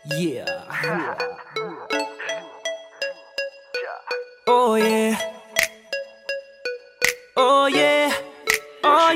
Yeah. Oh yeah. Oh yeah. Oh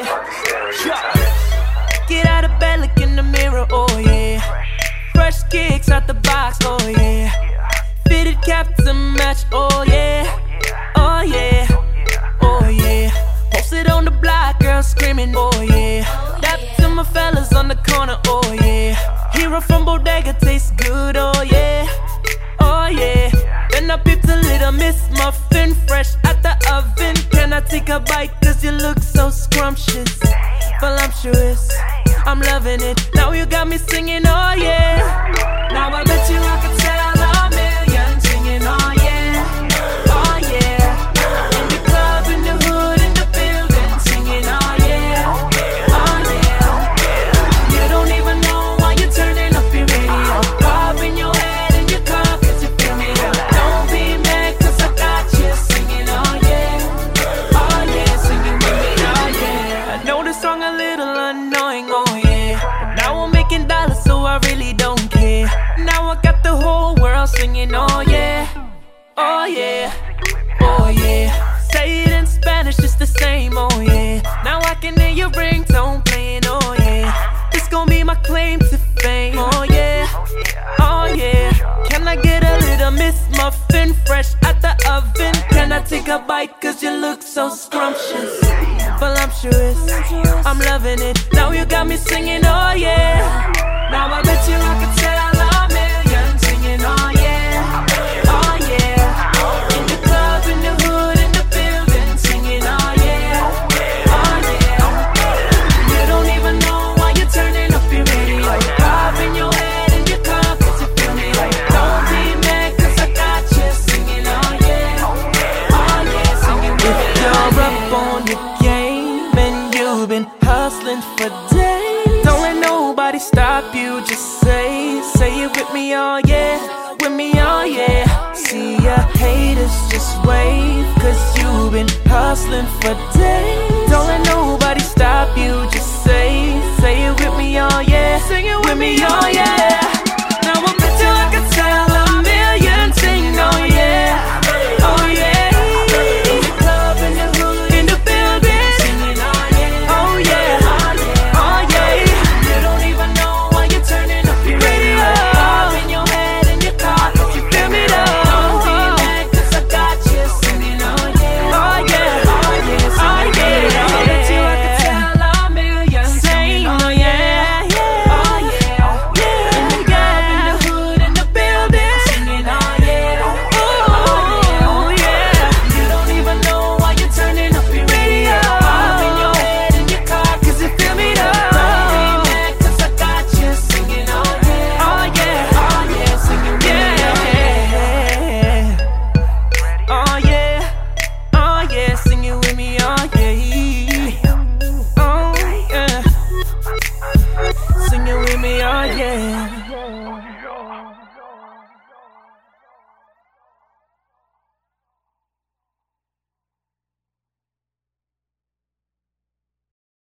yeah. Get out of bed, look in the mirror. Oh yeah. Fresh kicks out the box. Oh yeah. Fitted cap to match. Oh yeah. Oh yeah. Oh yeah. Posted on the block, girls screaming. Oh yeah. Dap to my fellas on the corner. Oh yeah. Hero from Bodega tastes good. Oh yeah. Oh yeah. Then I picked a little Miss Muffin fresh out the oven. Can I take a bite? Cause you look so scrumptious, voluptuous. I'm loving it. Now you got me singing. Oh yeah. Now I bet you I could tell a million singing. Oh yeah. Oh yeah. In the club, in the hood, in the building singing. Oh yeah. Oh yeah. You don't even know why you're turning up your radio. Pop in your head and your car cause you feel me. Don't be mad cause I got you singing. Oh yeah. Oh yeah. Singing with me. Oh yeah. I know this song a little annoying. Oh yeah. But now I'm making dollars so I really don't care. Now I got the whole world singing. Oh yeah. Oh yeah. Oh yeah. Say it in Spanish, it's the same. Oh yeah. Now I can hear your ringtone playing. Oh yeah. This gon' be my claim to fame. Oh yeah. Oh yeah. Can I get a little Miss Muffin fresh out the oven? Can I take a bite cause you look so scrumptious, voluptuous. I'm loving it. Now you got me singing. Oh yeah. Now I bet you I could tell a million singing. Oh yeah. Oh yeah. In the club, in the hood, in the building singing. Oh yeah. Oh yeah. You don't even know why you're turning up your radio. Pop in your head and your car cause you feel me. Don't be mad cause I got you singing. Oh yeah. Oh yeah. Singing with me. If you're up on your game and you've been hustling for days, don't let nobody stop you. Just say it with me. Oh yeah. With me. Oh yeah. See ya haters just wave cause you've been hustling for days. Don't let nobody stop you. Just say it with me. Oh yeah. Sing it with me. Oh